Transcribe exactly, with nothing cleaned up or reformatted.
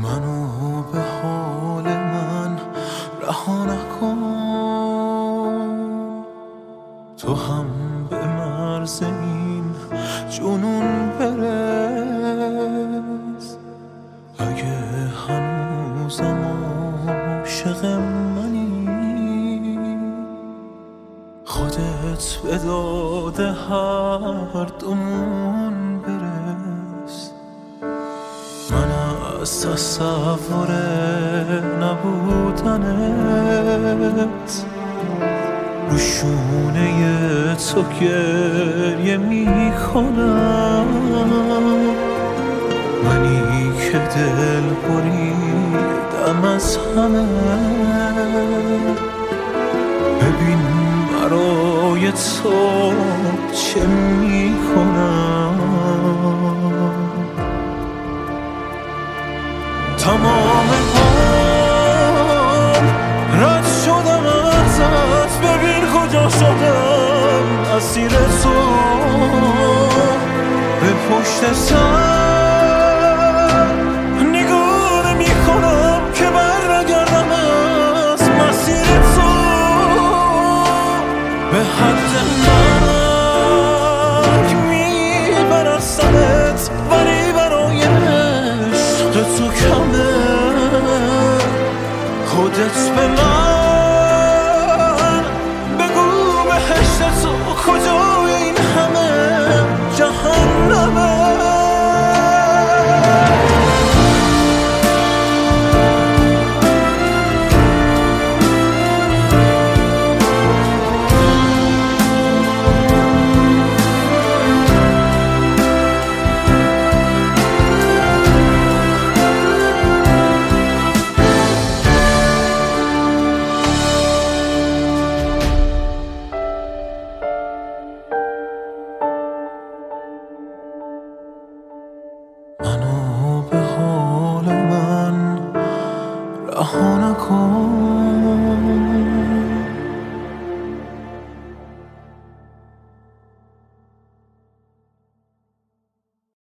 منو به حال من رها نکن، تو هم به مرز این جنون برس. اگه هنوزم عاشق منی، خودت به داد هر دومون برس. من از تصور نبودنت رو شونه تو گریه می کنم، منی که دل بریدم از همه. ببین برای تو چه می کنم، تمام هم رد شدم ازت. ببین کجا شدم اسیر تو، به پشت سر نگاه نمی کنم که بر نگردم از مسیر تو. به حد مرگ میبرستمت، ولی برای عشق تو کمه. خودت به من بگو بهشت تو کجای این همه جهنمه. منو به حال من رها نکن.